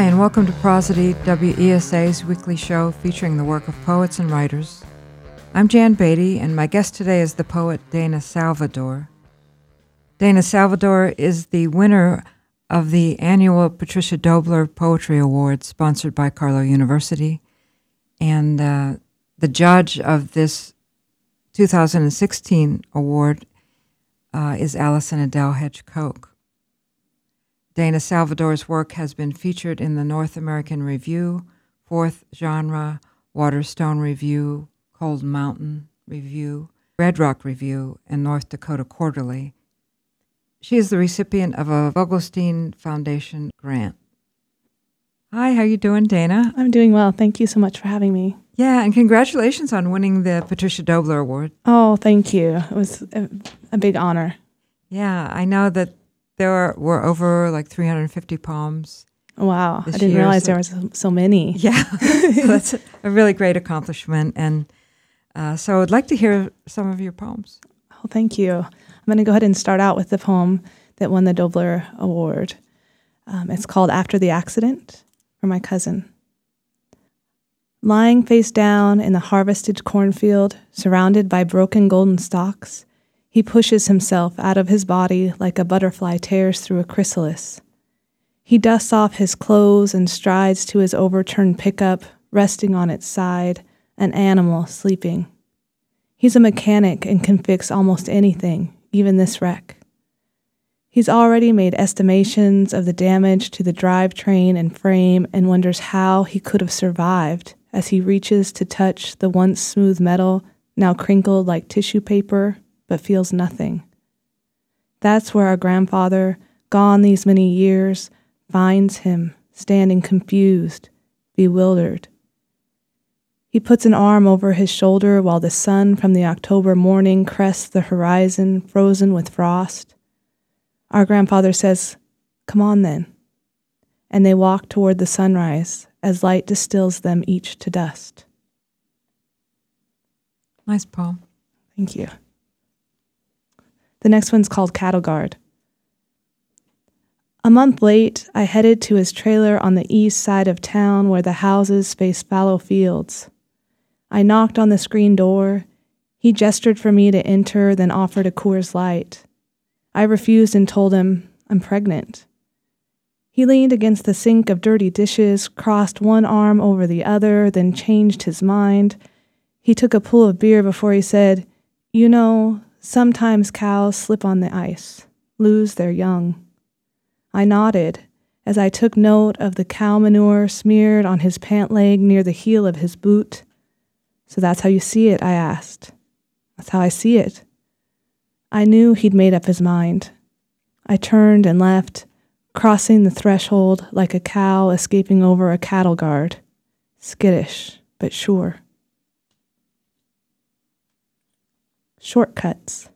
and welcome to Prosody, WESA's weekly show featuring the work of poets and writers. I'm Jan Beatty, and my guest today is the poet Dana Salvador. Dana Salvador is the winner of the annual Patricia Dobler Poetry Award, sponsored by Carlow University, and the judge of this 2016 award is Allison Adele Hedge-Koch. Dana Salvador's work has been featured in the North American Review, Fourth Genre, Waterstone Review, Cold Mountain Review, Red Rock Review, and North Dakota Quarterly. She is the recipient of a Vogelstein Foundation grant. Hi, how you doing, Dana? I'm doing well. Thank you so much for having me. Yeah, and congratulations on winning the Patricia Dobler Award. Oh, thank you. It was a big honor. Yeah, I know that there were over like 350 poems. Wow, I didn't realize there was so many. Yeah, so that's a really great accomplishment. And so I'd like to hear some of your poems. Oh, thank you. I'm going to go ahead and start out with the poem that won the Dobler Award. It's called After the Accident, for my cousin. Lying face down in the harvested cornfield, surrounded by broken golden stalks, he pushes himself out of his body like a butterfly tears through a chrysalis. He dusts off his clothes and strides to his overturned pickup, resting on its side, an animal sleeping. He's a mechanic and can fix almost anything, even this wreck. He's already made estimations of the damage to the drivetrain and frame and wonders how he could have survived as he reaches to touch the once smooth metal, now crinkled like tissue paper, but feels nothing. That's where our grandfather, gone these many years, finds him, standing confused, bewildered. He puts an arm over his shoulder while the sun from the October morning crests the horizon, frozen with frost. Our grandfather says, "Come on then." And they walk toward the sunrise as light distills them each to dust. Nice poem. Thank you. The next one's called Cattle Guard. A month late, I headed to his trailer on the east side of town where the houses face fallow fields. I knocked on the screen door. He gestured for me to enter, then offered a Coors Light. I refused and told him, I'm pregnant. He leaned against the sink of dirty dishes, crossed one arm over the other, then changed his mind. He took a pull of beer before he said, "You know, sometimes cows slip on the ice, lose their young." I nodded as I took note of the cow manure smeared on his pant leg near the heel of his boot. "So that's how you see it?" I asked. "That's how I see it." I knew he'd made up his mind. I turned and left, crossing the threshold like a cow escaping over a cattle guard. Skittish, but sure. Shortcuts.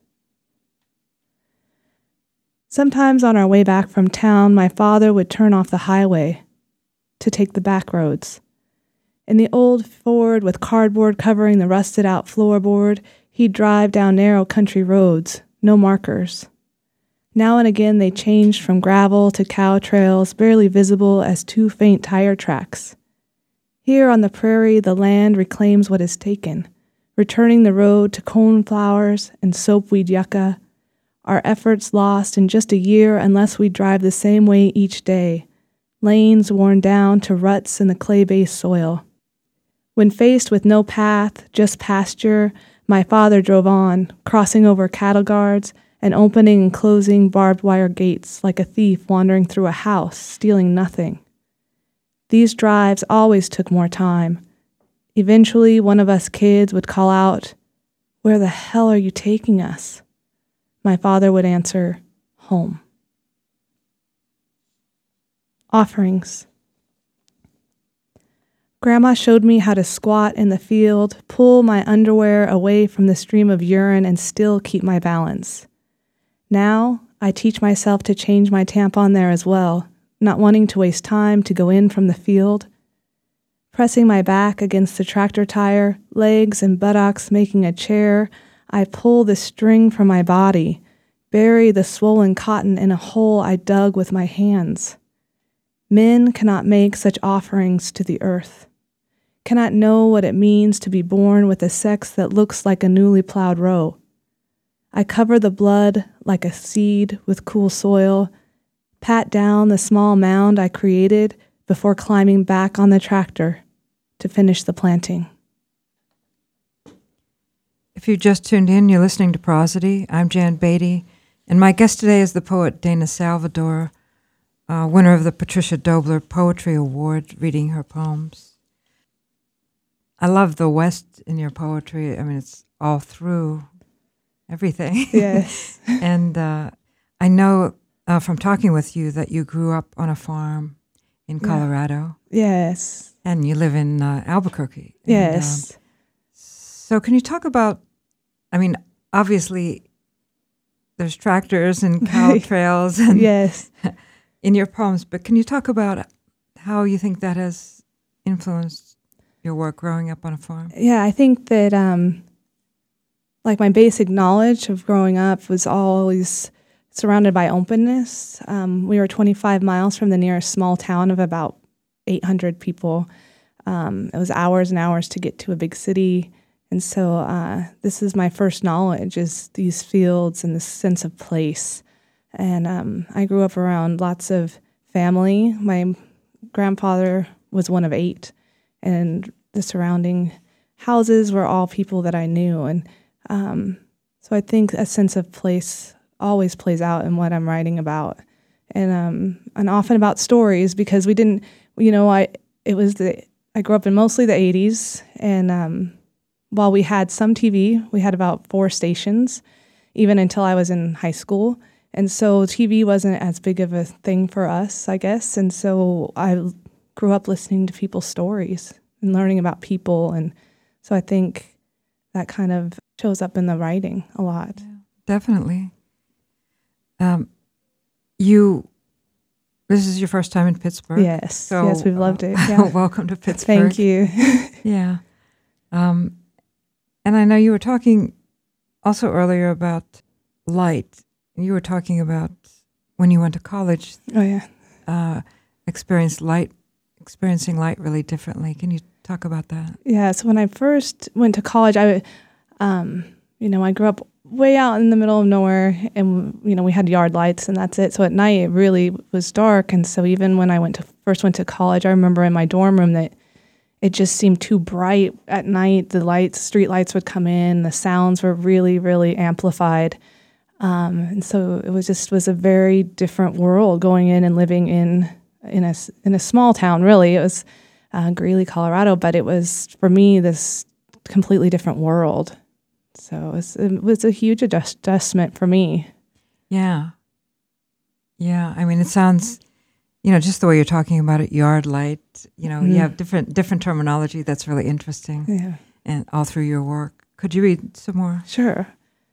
Sometimes on our way back from town, my father would turn off the highway to take the back roads. In the old Ford with cardboard covering the rusted-out floorboard, he'd drive down narrow country roads, no markers. Now and again they changed from gravel to cow trails, barely visible as two faint tire tracks. Here on the prairie, the land reclaims what is taken, returning the road to coneflowers and soapweed yucca, our efforts lost in just a year unless we drive the same way each day, lanes worn down to ruts in the clay-based soil. When faced with no path, just pasture, my father drove on, crossing over cattle guards and opening and closing barbed wire gates like a thief wandering through a house, stealing nothing. These drives always took more time. Eventually, one of us kids would call out, "Where the hell are you taking us?" My father would answer, "Home." Offerings. Grandma showed me how to squat in the field, pull my underwear away from the stream of urine, and still keep my balance. Now, I teach myself to change my tampon there as well, not wanting to waste time to go in from the field. Pressing my back against the tractor tire, legs and buttocks making a chair, I pull the string from my body, bury the swollen cotton in a hole I dug with my hands. Men cannot make such offerings to the earth, cannot know what it means to be born with a sex that looks like a newly plowed row. I cover the blood like a seed with cool soil, pat down the small mound I created before climbing back on the tractor to finish the planting. If you just tuned in, you're listening to Prosody. I'm Jan Beatty, and my guest today is the poet Dana Salvador, winner of the Patricia Dobler Poetry Award, reading her poems. I love the West in your poetry. I mean, it's all through everything. Yes. And I know from talking with you that you grew up on a farm in Colorado. Yes. And you live in Albuquerque. Yes. And, so can you talk about, I mean, obviously there's tractors and cow trails and Yes. in your poems, but can you talk about how you think that has influenced your work growing up on a farm? Yeah, I think that like my basic knowledge of growing up was always surrounded by openness. We were 25 miles from the nearest small town of about 800 people. It was hours and hours to get to a big city. And so this is my first knowledge, is these fields and this sense of place. And I grew up around lots of family. My grandfather was one of 8, and the surrounding houses were all people that I knew. And so I think a sense of place always plays out in what I'm writing about, and often about stories, because we didn't, I grew up in mostly the 80s, and while we had some TV, we had about 4 stations, even until I was in high school, and so TV wasn't as big of a thing for us, I guess, and so I grew up listening to people's stories and learning about people, and so I think that kind of shows up in the writing a lot. Yeah, definitely. This is your first time in Pittsburgh? Yes. So, yes, we've loved it. Yeah. Welcome to Pittsburgh. Thank you. Yeah. And I know you were talking also earlier about light. You were talking about when you went to college. Oh, yeah. Experiencing light really differently. Can you talk about that? Yeah. So when I first went to college, I grew up way out in the middle of nowhere, and we had yard lights, and that's it. So at night it really was dark, and so even when I first went to college, I remember in my dorm room that it just seemed too bright at night. The street lights would come in, the sounds were really, really amplified, and so it was a very different world going in and living in a small town. Really, it was Greeley, Colorado, but it was for me this completely different world. So it was a huge adjustment for me. Yeah. Yeah. I mean, it sounds, just the way you're talking about it, yard light, you have different terminology that's really interesting. Yeah. And all through your work. Could you read some more? Sure.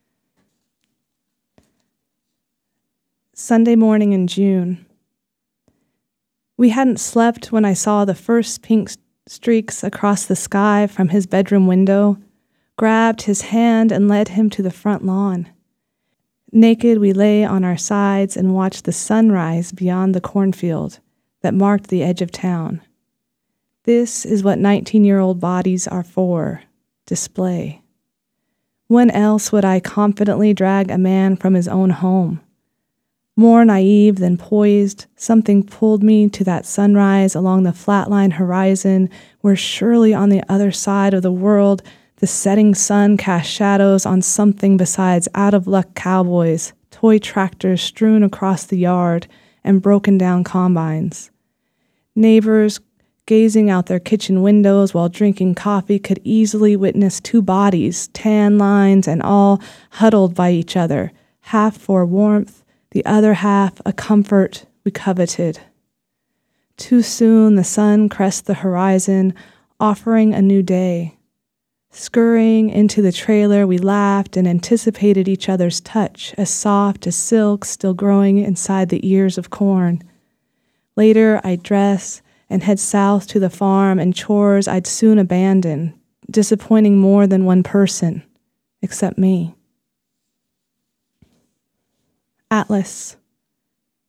Sunday morning in June. We hadn't slept when I saw the first pink streaks across the sky from his bedroom window, grabbed his hand and led him to the front lawn. Naked, we lay on our sides and watched the sunrise beyond the cornfield that marked the edge of town. This is what 19-year-old bodies are for, display. When else would I confidently drag a man from his own home? More naive than poised, something pulled me to that sunrise along the flatline horizon, where surely on the other side of the world the setting sun cast shadows on something besides out-of-luck cowboys, toy tractors strewn across the yard, and broken-down combines. Neighbors gazing out their kitchen windows while drinking coffee could easily witness 2 bodies, tan lines and all, huddled by each other, half for warmth, the other half a comfort we coveted. Too soon the sun crests the horizon, offering a new day. Scurrying into the trailer, we laughed and anticipated each other's touch, as soft as silk still growing inside the ears of corn. Later, I'd dress and head south to the farm and chores I'd soon abandon, disappointing more than one person, except me. Atlas.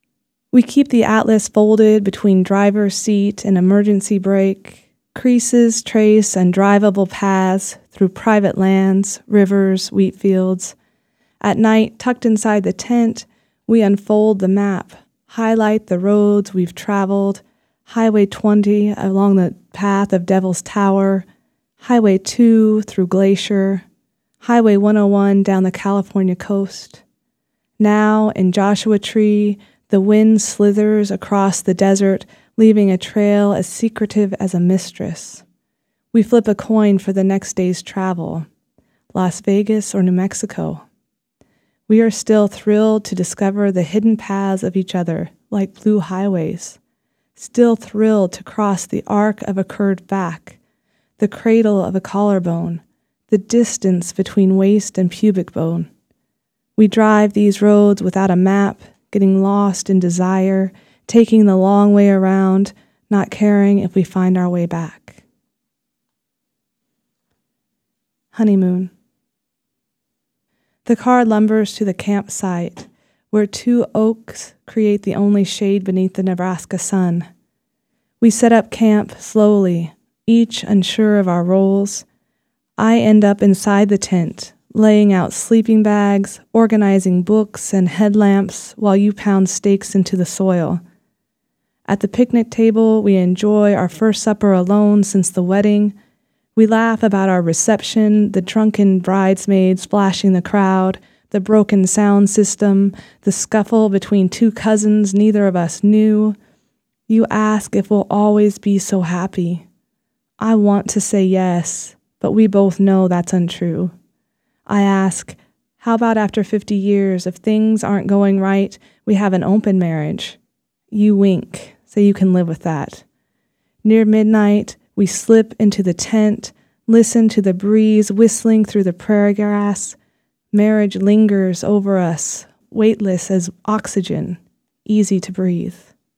We keep the atlas folded between driver's seat and emergency brake. Creases trace undrivable paths through private lands, rivers, wheat fields. At night, tucked inside the tent, we unfold the map, highlight the roads we've traveled, Highway 20 along the path of Devil's Tower, Highway 2 through Glacier, Highway 101 down the California coast. Now, in Joshua Tree, the wind slithers across the desert, leaving a trail as secretive as a mistress. We flip a coin for the next day's travel, Las Vegas or New Mexico. We are still thrilled to discover the hidden paths of each other, like blue highways. Still thrilled to cross the arc of a curved back, the cradle of a collarbone, the distance between waist and pubic bone. We drive these roads without a map, getting lost in desire, taking the long way around, not caring if we find our way back. Honeymoon. The car lumbers to the campsite, where two oaks create the only shade beneath the Nebraska sun. We set up camp slowly, each unsure of our roles. I end up inside the tent, laying out sleeping bags, organizing books and headlamps while you pound stakes into the soil. At the picnic table, we enjoy our first supper alone since the wedding. We laugh about our reception, the drunken bridesmaids splashing the crowd, the broken sound system, the scuffle between two cousins neither of us knew. You ask if we'll always be so happy. I want to say yes, but we both know that's untrue. I ask, how about after 50 years, if things aren't going right, we have an open marriage? You wink, so you can live with that. Near midnight, we slip into the tent, listen to the breeze whistling through the prairie grass. Marriage lingers over us, weightless as oxygen, easy to breathe.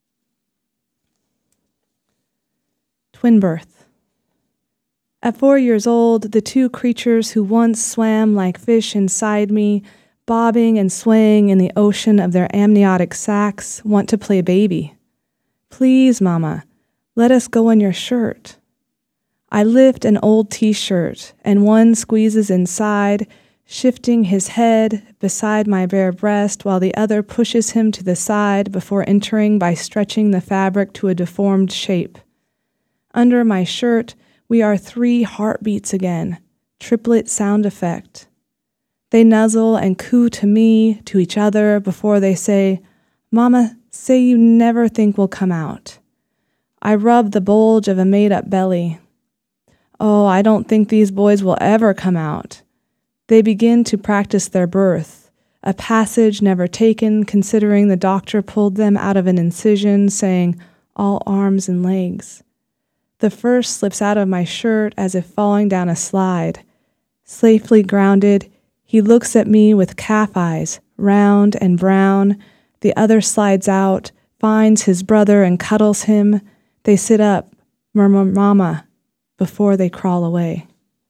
Twin birth. At 4 years old, the two creatures who once swam like fish inside me, bobbing and swaying in the ocean of their amniotic sacs, want to play baby. Please, Mama, let us go in your shirt. I lift an old t-shirt, and one squeezes inside, shifting his head beside my bare breast while the other pushes him to the side before entering by stretching the fabric to a deformed shape. Under my shirt, we are 3 heartbeats again, triplet sound effect. They nuzzle and coo to me, to each other, before they say, Mama, say you never think we'll come out. I rub the bulge of a made-up belly. Oh, I don't think these boys will ever come out. They begin to practice their birth, a passage never taken, considering the doctor pulled them out of an incision, saying, all arms and legs. The first slips out of my shirt as if falling down a slide. Safely grounded, he looks at me with calf eyes, round and brown. The other slides out, finds his brother and cuddles him. They sit up, murmur Mama, before they crawl away.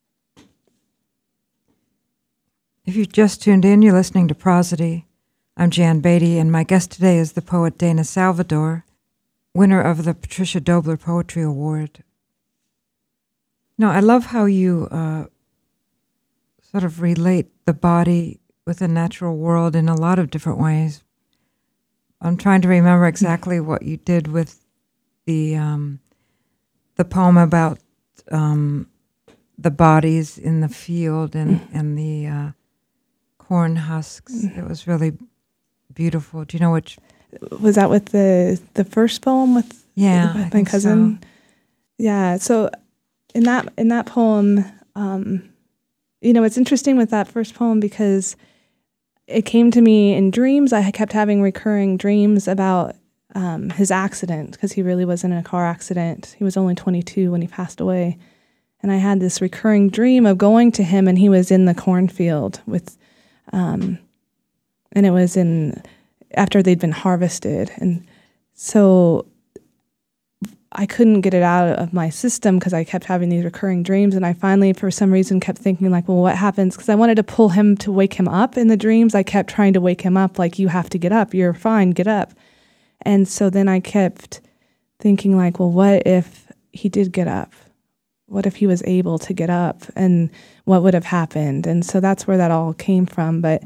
If you've just tuned in, you're listening to Prosody. I'm Jan Beatty, and my guest today is the poet Dana Salvador, winner of the Patricia Dobler Poetry Award. Now, I love how you sort of relate the body with the natural world in a lot of different ways. I'm trying to remember exactly what you did with the poem about the bodies in the field and the corn husks. It was really beautiful. Do you know which? Was that with the first poem with my cousin? So. Yeah. So in that poem, it's interesting with that first poem because it came to me in dreams. I kept having recurring dreams about his accident because he really was in a car accident. He was only 22 when he passed away. And I had this recurring dream of going to him, and he was in the cornfield with, and it was after they'd been harvested. And so I couldn't get it out of my system because I kept having these recurring dreams. And I finally, for some reason, kept thinking like, well, what happens? Because I wanted to pull him to wake him up in the dreams. I kept trying to wake him up like, you have to get up. You're fine. Get up. And so then I kept thinking like, well, what if he did get up? What if he was able to get up, and what would have happened? And so that's where that all came from. But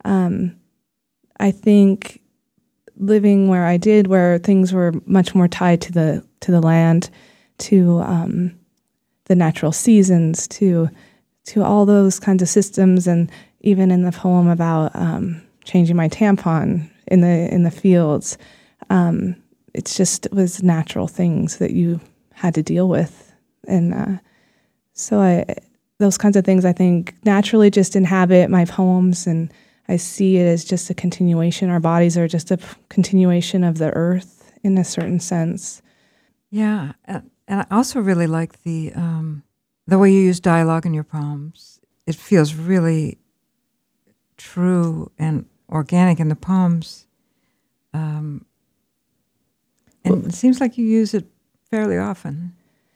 I think living where I did, where things were much more tied to the land, to the natural seasons, to all those kinds of systems, and even in the poem about changing my tampon in the fields, it was natural things that you had to deal with. And so those kinds of things, I think, naturally just inhabit my poems, and I see it as just a continuation. Our bodies are just a continuation of the earth in a certain sense. Yeah, and I also really like the way you use dialogue in your poems. It feels really true and organic in the poems. And it seems like you use it fairly often.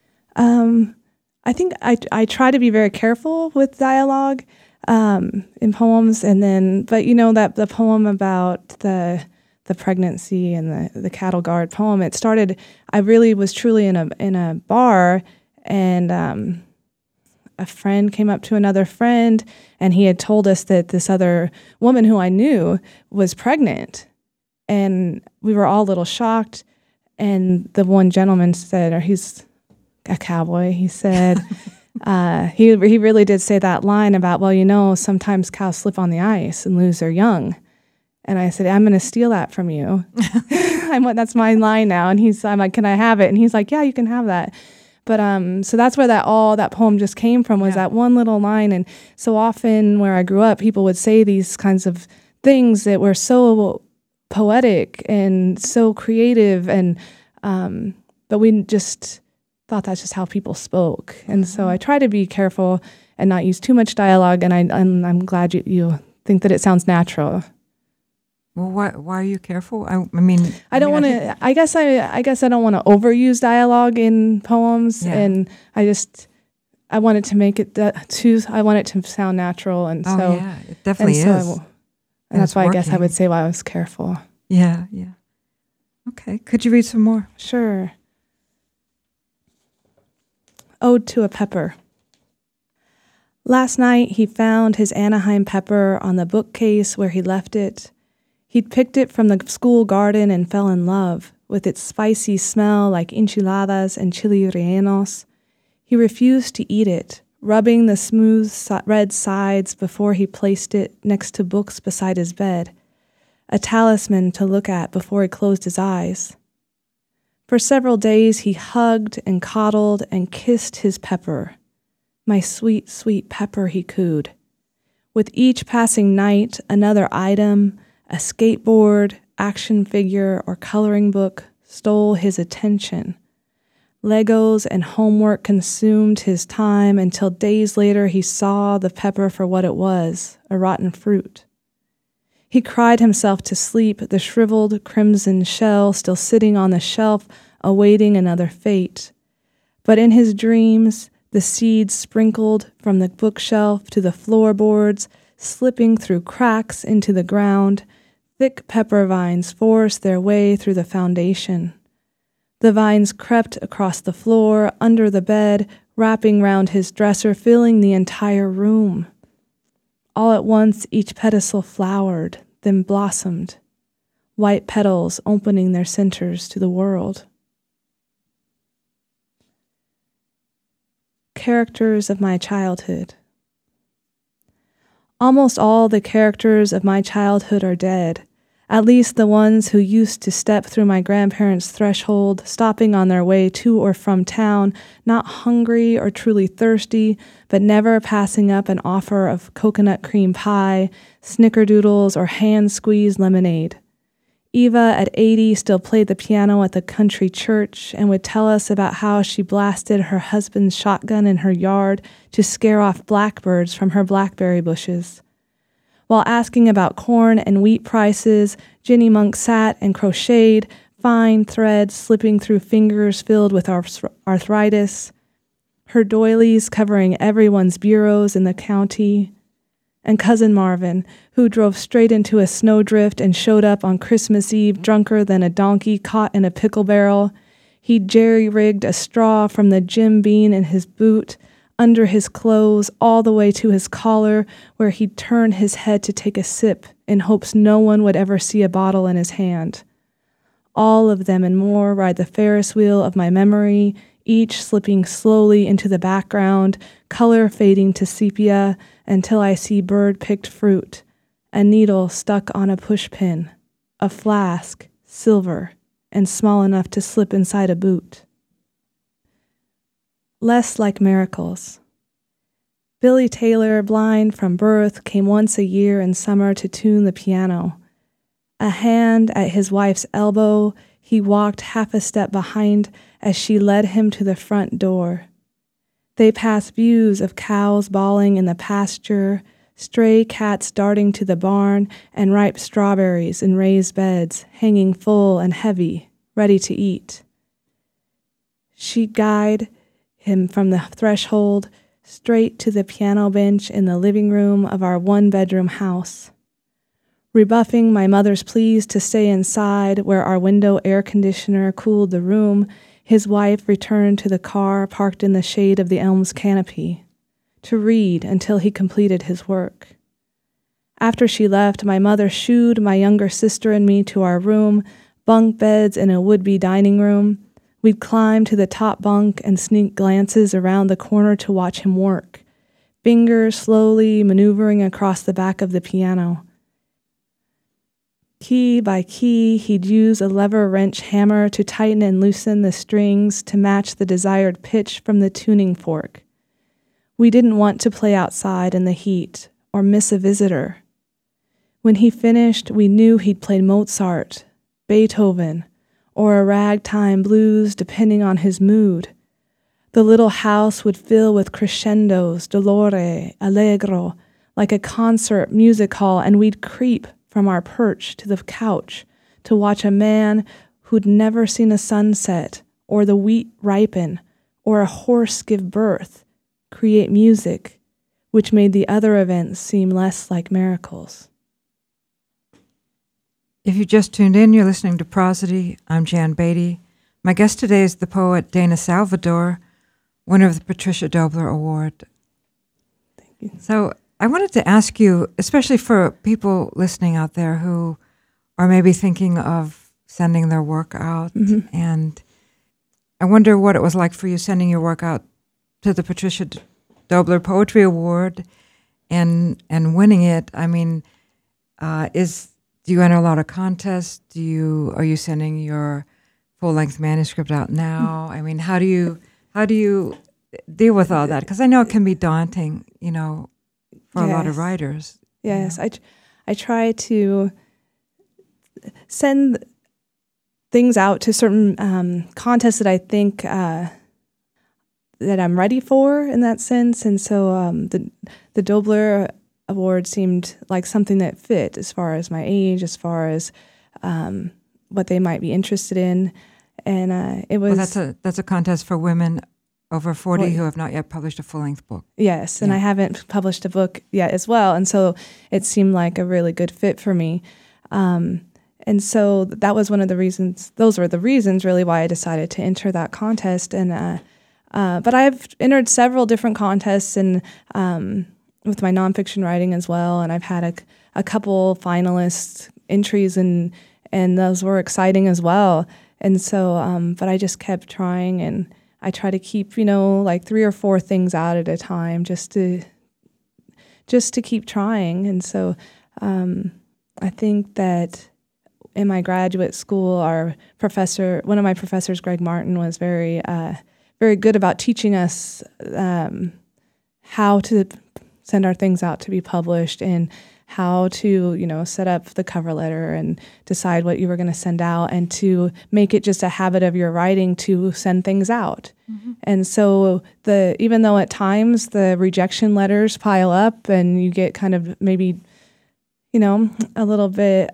I think I try to be very careful with dialogue in poems, but that the poem about the pregnancy and the cattle guard poem, it started. I really was truly in a bar, and a friend came up to another friend, and he had told us that this other woman who I knew was pregnant, and we were all a little shocked. And the one gentleman said, or he's a cowboy, he said, he really did say that line about, well, sometimes cows slip on the ice and lose their young. And I said, I'm going to steal that from you. That's my line now. And I'm like, can I have it? And he's like, yeah, you can have that. But so that's where that poem just came from, was that one little line. And so often where I grew up, people would say these kinds of things that were so poetic and so creative, and but we just thought that's just how people spoke. And so I try to be careful and not use too much dialogue, and I'm glad you think that it sounds natural. Well, why are you careful? I don't want to. I guess I don't want to overuse dialogue in poems, and I want it to make it I want it to sound natural, and it definitely is. And that's why I guess I would say why I was careful. Yeah. Okay, could you read some more? Sure. Ode to a Pepper. Last night he found his Anaheim pepper on the bookcase where he left it. He'd picked it from the school garden and fell in love with its spicy smell like enchiladas and chili rellenos. He refused to eat it, rubbing the smooth red sides before he placed it next to books beside his bed, a talisman to look at before he closed his eyes. For several days he hugged and coddled and kissed his pepper. My sweet, sweet pepper, he cooed. With each passing night, another item, a skateboard, action figure, or coloring book, stole his attention. Legos and homework consumed his time until days later he saw the pepper for what it was, a rotten fruit. He cried himself to sleep, the shriveled crimson shell still sitting on the shelf, awaiting another fate. But in his dreams, the seeds sprinkled from the bookshelf to the floorboards, slipping through cracks into the ground, thick pepper vines forced their way through the foundation. The vines crept across the floor, under the bed, wrapping round his dresser, filling the entire room. All at once, each pedestal flowered, then blossomed, white petals opening their centers to the world. Characters of my childhood. Almost all the characters of my childhood are dead, at least the ones who used to step through my grandparents' threshold, stopping on their way to or from town, not hungry or truly thirsty, but never passing up an offer of coconut cream pie, snickerdoodles, or hand-squeezed lemonade. Eva, at 80, still played the piano at the country church and would tell us about how she blasted her husband's shotgun in her yard to scare off blackbirds from her blackberry bushes. While asking about corn and wheat prices, Jenny Monk sat and crocheted, fine threads slipping through fingers filled with arthritis, her doilies covering everyone's bureaus in the county. and Cousin Marvin, who drove straight into a snowdrift and showed up on Christmas Eve drunker than a donkey caught in a pickle barrel. He jerry-rigged a straw from the Jim Beam in his boot, under his clothes, all the way to his collar, where he'd turn his head to take a sip in hopes no one would ever see a bottle in his hand. All of them and more ride the Ferris wheel of my memory, each slipping slowly into the background, color fading to sepia until I see bird-picked fruit, a needle stuck on a pushpin, a flask, silver, and small enough to slip inside a boot. Less like miracles. Billy Taylor, blind from birth, came once a year in summer to tune the piano. A hand at his wife's elbow, he walked half a step behind as she led him to the front door. They passed views of cows bawling in the pasture, stray cats darting to the barn, and ripe strawberries in raised beds, hanging full and heavy, ready to eat. She'd guide him from the threshold straight to the piano bench in the living room of our one-bedroom house. Rebuffing my mother's pleas to stay inside where our window air conditioner cooled the room, his wife returned to the car parked in the shade of the elm's canopy, to read until he completed his work. After she left, my mother shooed my younger sister and me to our room, bunk beds in a would-be dining room. We'd climb to the top bunk and sneak glances around the corner to watch him work, fingers slowly maneuvering across the back of the piano. Key by key, he'd use a lever wrench hammer to tighten and loosen the strings to match the desired pitch from the tuning fork. We didn't want to play outside in the heat or miss a visitor. When he finished, we knew he'd played Mozart, Beethoven, or a ragtime blues depending on his mood. The little house would fill with crescendos, dolore, allegro, like a concert music hall, and we'd creep from our perch to the couch to watch a man who'd never seen a sunset or the wheat ripen or a horse give birth create music, which made the other events seem less like miracles. If you just tuned in, you're listening to Prosody. I'm Jan Beatty. My guest today is the poet Dana Salvador, winner of the Patricia Dobler Award. Thank you. So I wanted to ask you, especially for people listening out there who are maybe thinking of sending their work out, and I wonder what it was like for you sending your work out to the Patricia Dobler Poetry Award and winning it. I mean, do you enter a lot of contests? Are you sending your full-length manuscript out now? I mean, how do you deal with all that? Because I know it can be daunting, for a lot of writers. Yes, I try to send things out to certain contests that I think that I'm ready for in that sense. And so the Dobler Award seemed like something that fit as far as my age, as far as what they might be interested in. And it was... Well, that's a contest for women over 40 who have not yet published a full-length book. Yes, and I haven't published a book yet as well, and so it seemed like a really good fit for me. And so that was one of the reasons, those were the reasons really why I decided to enter that contest. And but I've entered several different contests and with my nonfiction writing as well, and I've had a couple finalist entries, and those were exciting as well. And so, but I just kept trying, and I try to keep, like 3 or 4 things out at a time, just to keep trying. And so, I think that in my graduate school, one of my professors, Greg Martin, was very good about teaching us how to send our things out to be published and how to, set up the cover letter and decide what you were going to send out, and to make it just a habit of your writing to send things out. Mm-hmm. And so even though at times the rejection letters pile up and you get kind of maybe, a little bit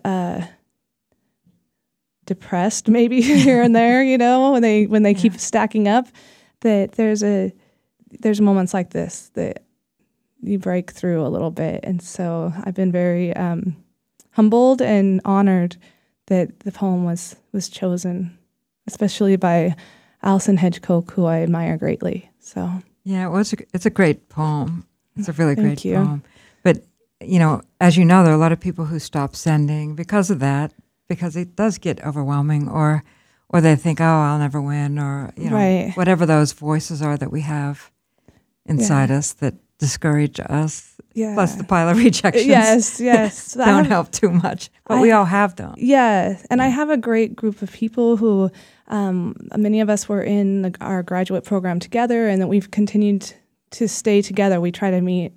depressed maybe here and there, when they keep stacking up, that there's moments like this that you break through a little bit. And so I've been very humbled and honored that the poem was chosen, especially by Allison Hedgecock, who I admire greatly. So yeah, well, it's a great poem. It's a really great Thank you. poem. But, as you know, there are a lot of people who stop sending because of that, because it does get overwhelming, or they think, oh, I'll never win, or, Right. whatever those voices are that we have inside us that discourage us. Yeah. Plus the pile of rejections. Yes. Don't help too much. But we all have them. Yeah. And I have a great group of people who, many of us were in our graduate program together, and that we've continued to stay together. We try to meet,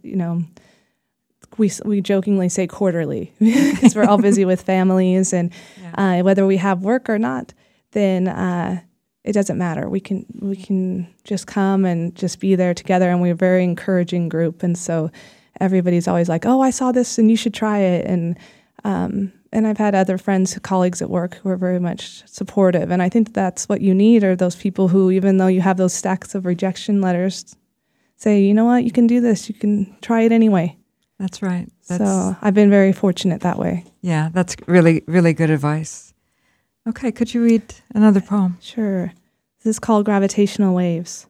we jokingly say quarterly because we're all busy with families, and whether we have work or not, then it doesn't matter. We can just come and just be there together, and we're a very encouraging group. And so everybody's always like, "Oh, I saw this, and you should try it." And I've had other friends, colleagues at work who are very much supportive. And I think that's what you need, are those people who, even though you have those stacks of rejection letters, say, you know what, you can do this. You can try it anyway. That's right. So I've been very fortunate that way. Yeah, that's really, really good advice. Okay, could you read another poem? Sure. This is called Gravitational Waves.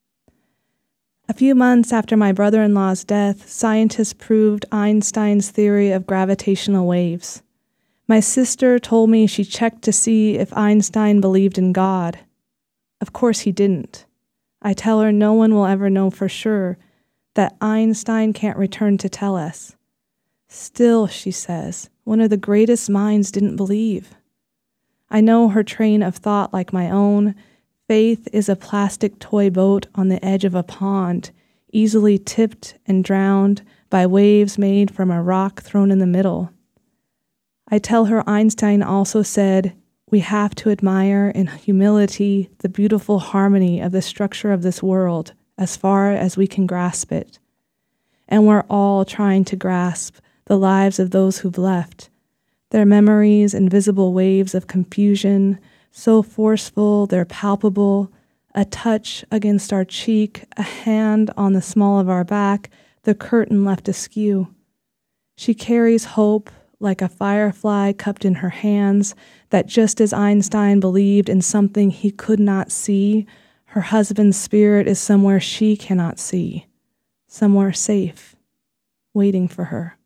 A few months after my brother-in-law's death, scientists proved Einstein's theory of gravitational waves. My sister told me she checked to see if Einstein believed in God. Of course he didn't. I tell her no one will ever know for sure, that Einstein can't return to tell us. Still, she says, one of the greatest minds didn't believe. I know her train of thought like my own. Faith is a plastic toy boat on the edge of a pond, easily tipped and drowned by waves made from a rock thrown in the middle. I tell her Einstein also said, we have to admire in humility the beautiful harmony of the structure of this world as far as we can grasp it. And we're all trying to grasp the lives of those who've left, their memories invisible waves of confusion, so forceful they're palpable, a touch against our cheek, a hand on the small of our back, the curtain left askew. She carries hope like a firefly cupped in her hands, that just as Einstein believed in something he could not see, her husband's spirit is somewhere she cannot see, somewhere safe, waiting for her.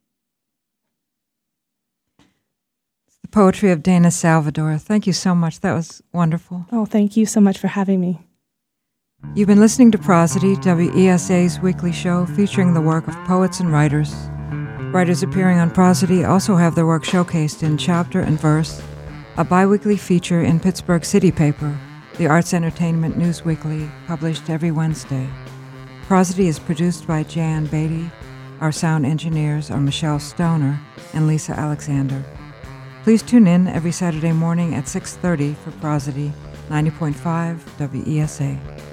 The poetry of Dana Salvador. Thank you so much. That was wonderful. Oh, thank you so much for having me. You've been listening to Prosody, WESA's weekly show featuring the work of poets and writers. Writers appearing on Prosody also have their work showcased in Chapter and Verse, a biweekly feature in Pittsburgh City Paper, the Arts Entertainment News Weekly, published every Wednesday. Prosody is produced by Jan Beatty. Our sound engineers are Michelle Stoner and Lisa Alexander. Please tune in every Saturday morning at 6:30 for Prosody 90.5 WESA.